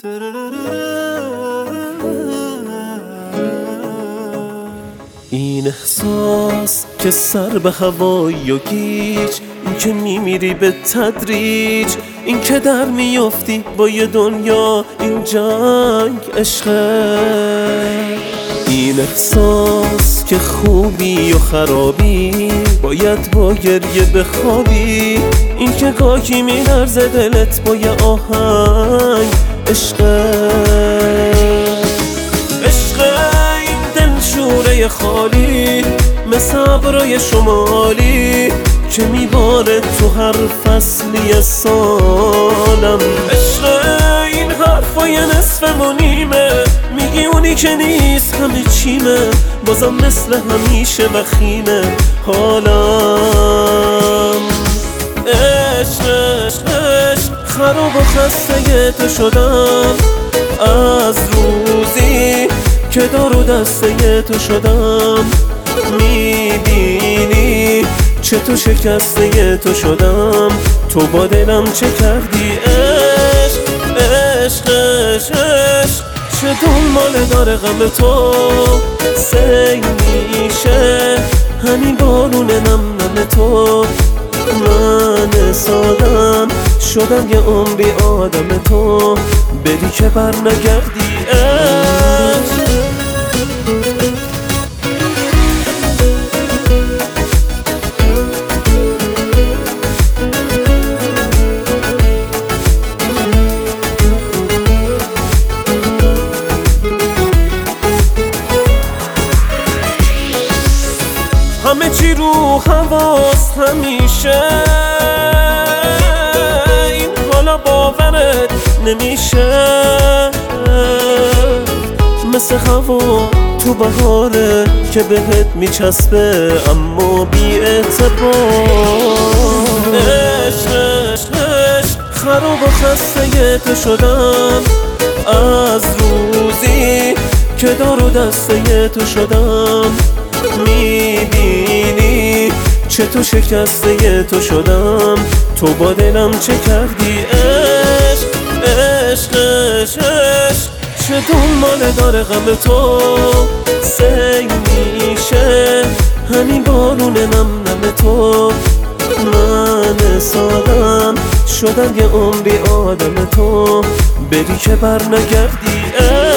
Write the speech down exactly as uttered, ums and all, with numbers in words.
این احساس که سر به هوایی و گیج، این که میمیری به تدریج، این که در میافتی با یه دنیا، این جنگ عشقه. این احساس که خوبی و خرابی، باید با گریه بخوابی، این که گاهی میلرزه دلت با یه آهنگ عشقه. شوره خالی مثل ابرای شمالی که میباره تو هر فصلی سالم. عشق این حرفای نصف و نیمه، میگی اونی که نیست همه چیمه، بازم مثل همیشه وخیمه حالم. عشق عشق عشق خراب و خسته تو شدم، از روزی که دار و دسته تو شدم. میبینی چه تو شکسته تو شدم، تو با دلم چه کردی. عشق عشق عشق عشق چه دنباله داره غم تو، سیل میشه همین بارون نم نم تو. من سادم شدم یه عمری آدم تو، بری که بر نگردی. عشق همه چی رو حواس همیشه، این حالا باورت نمیشه. مثل هوا تو بهاره که بهت میچسبه اما بی اعتبار. عشق عشق عشق خراب و خسته تو شدم، از روزی که دار و دسته تو شدم. میبینی چه تو شکسته تو شدم، تو با دلم چه کردی. عشق عشق عشق عشق چه دنباله داره غم تو، سیل میشه همین بارون نم نم تو. من سادم شدم یه عمری آدم تو، بری که بر نگردی.